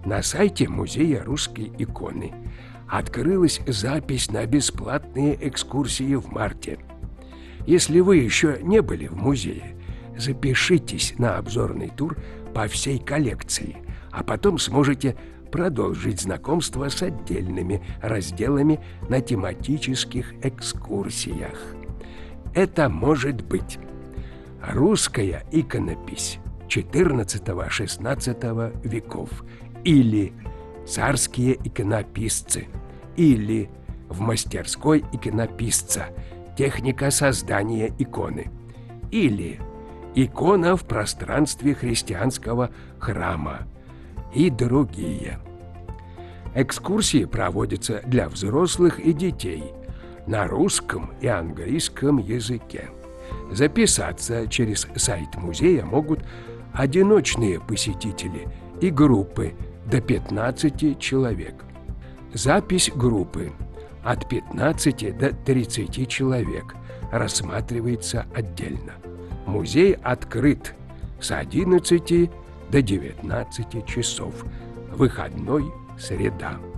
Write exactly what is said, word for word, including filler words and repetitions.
На сайте Музея русской иконы открылась запись на бесплатные экскурсии в марте. Если вы еще не были в музее, запишитесь на обзорный тур по всей коллекции, а потом сможете продолжить знакомство с отдельными разделами на тематических экскурсиях. Это может быть русская иконопись четырнадцатого-шестнадцатого веков, или царские иконописцы, или в мастерской иконописца техника создания иконы, или икона в пространстве христианского храма и другие. Экскурсии проводятся для взрослых и детей на русском и английском языке. Записаться через сайт музея могут одиночные посетители и группы до пятнадцати человек. Запись группы от пятнадцати до тридцати человек рассматривается отдельно. Музей открыт с одиннадцати до девятнадцати часов. Выходной — среда.